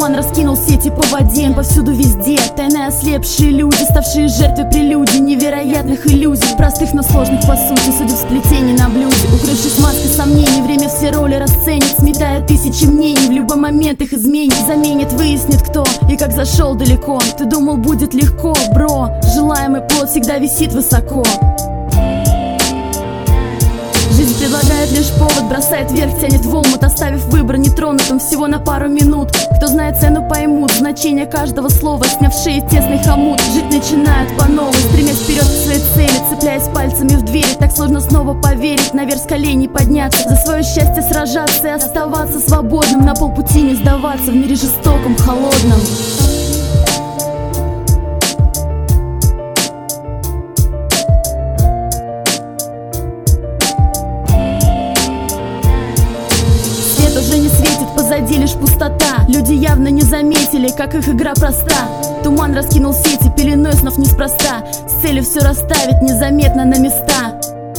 Туман раскинул сети по воде, повсюду везде тайны ослепшие люди, ставшие жертвой прелюдий невероятных иллюзий, простых, но сложных по сути, судеб сплетений на блюде. Укрывшись маской сомнений, время все роли расценит, сметая тысячи мнений, в любой момент их изменит, заменит, выяснит кто и как зашел далеко. Ты думал, будет легко, бро? Желаемый плод всегда висит высоко. Жизнь предлагает лишь повод, бросает вверх, тянет в омут, оставив выбор нетронутым всего на пару минут. Кто знает цену, поймут значение каждого слова, сняв шеи тесный хомут. Жить начинают по новой, стремясь вперед к своей цели, цепляясь пальцами в двери. Так сложно снова поверить, наверх с коленей подняться, за свое счастье сражаться и оставаться свободным, на полпути не сдаваться в мире жестоком, холодном. Уже не светит, позади лишь пустота. Люди явно не заметили, как их игра проста. Туман раскинул сети, пеленой снов неспроста, с целью все расставить незаметно на места.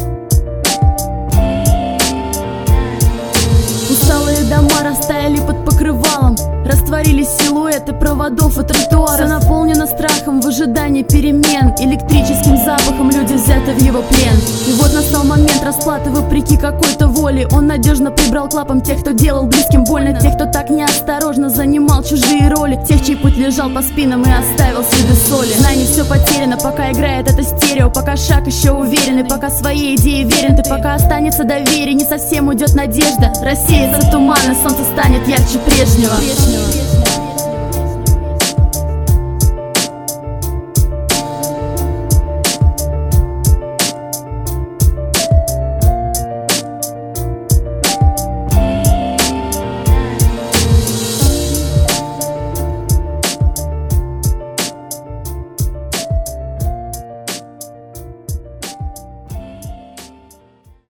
Усталые дома растаяли под покрывалом, растворились силуэты проводов и тротуаров. Все наполнено страхом в ожидании перемен, электрическим запахом люди взяты в его плен. И вот настал момент расплаты вопреки какой-то воле. Он надежно прибрал к лапам тех, кто делал близким больно, тех, кто так неосторожно занимал чужие роли, тех, чей путь лежал по спинам и оставил следы соли. Знай, не все потеряно, пока играет это стерео, пока шаг еще уверенный, пока своей идее верен ты, пока останется доверие, не совсем уйдет надежда, рассеется туман и солнце станет ярче прежнего.